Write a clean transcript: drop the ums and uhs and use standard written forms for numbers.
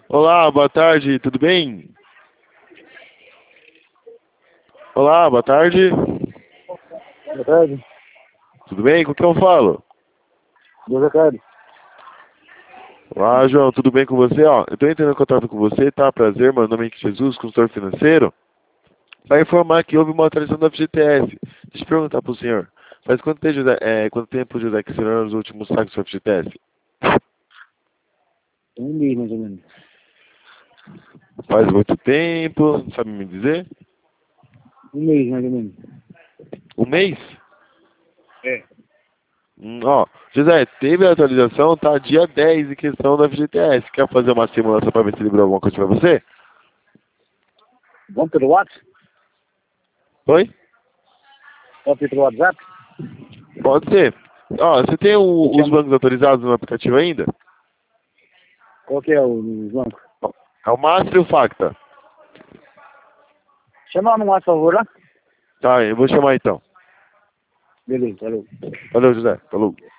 Olá, boa tarde, tudo bem? Olá, boa tarde, Boa tarde. tudo bem? Com quem eu falo? Boa tarde. Olá, João, tudo bem com você? Ó, eu tô entrando em contato com você, tá? Prazer, meu nome é Jesus, consultor financeiro. Para informar que houve uma atualização da FGTS. Deixa eu perguntar pro senhor. Faz quanto tempo, José, que o senhor os últimos saques do FGTS? Um mês, mais ou menos. Faz muito tempo, sabe me dizer? Um mês, mais ou menos. Um mês? É. Ó, José, teve a atualização, tá? Dia 10 em questão da FGTS. Quer fazer uma simulação para ver se liberou alguma coisa para você? Vamos pelo WhatsApp? Oi? Pode ser pelo WhatsApp? Pode ser. Ó, você tem Eu os chamo. bancos autorizados no aplicativo ainda? Qual que é o banco? É o Master e o Facta. Chama no WhatsApp, por favor, lá. Tá, eu vou chamar então. Beleza, falou. Valeu, José. Falou.